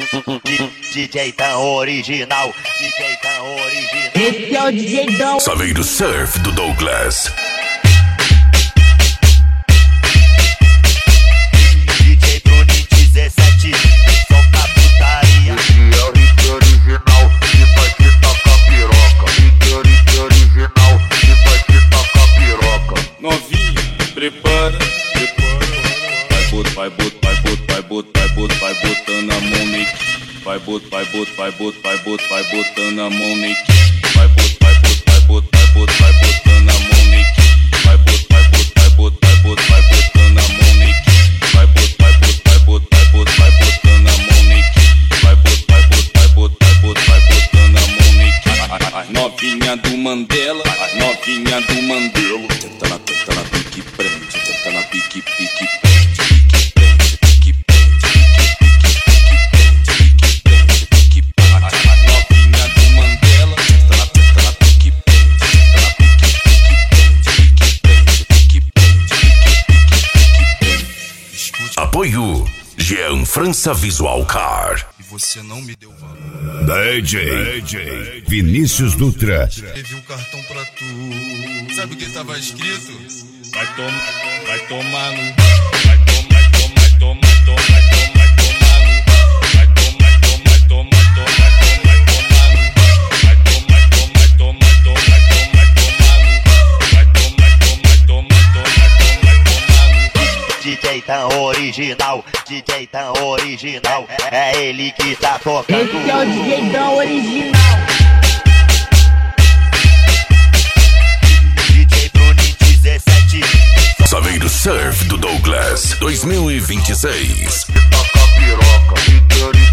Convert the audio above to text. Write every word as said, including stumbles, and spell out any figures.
D J tão original, D J tão original. Esse é o D J Dão. Saveiro Surf do Douglas. D J Bruninho dezessete, solta putaria. Esse é o hit original que vai te tacar piroca. Hit original que vai te tacar piroca. Novinha, prepara, prepara. Vai bot, vai bot, vai bot, vai bot, vai bot, vai botando a mão neque. Vai bot, vai bot, vai bot, vai bot, vai botando a mão neque. Vai bot, vai bot, vai bot, vai bot, vai botando a mão neque. Vai bot, vai bot, vai bot, vai bot, vai botando a mão neque. Vai bot, vai bot, vai bot, vai bot, vai botando a mão neque. Vai bot, vai bot, vai bot, vai bot, vai botando a mão neque. As novinha do Mandela, as novinha do Mandela. Tenta na, tenta na pique prende, tenta na pique, pique prende, pique prende, pique prende, pique prende, pique prende. As novinha do Mandela, tenta na, tenta na pique prende, tenta na pique, pique prende, pique prende, pique prende, pique prende. Apoio Jean França Visual Car. E você não me deu valor. D J, D J Vinícius Dutra. Teve um cartão pra tu. Sabe o que tava escrito? Vai tomar, vai tomar no, vai tomar, vai tomar, tomar, tomar, tomar, tomar no, vai tomar, tomar, tomar, tomar, tomar, tomar no, vai tomar, tomar, tomar, tomar, tomar, tomar no, vai tomar, tomar, tomar, tomar, tomar, tomar no. D J tão original, D J tão original. É ele que tá tocando. Esse é o D J Dão original. D J Bruninho dezessete. Saveiro Surf do Douglas dois mil e vinte e seis. Tacar piroca. Hit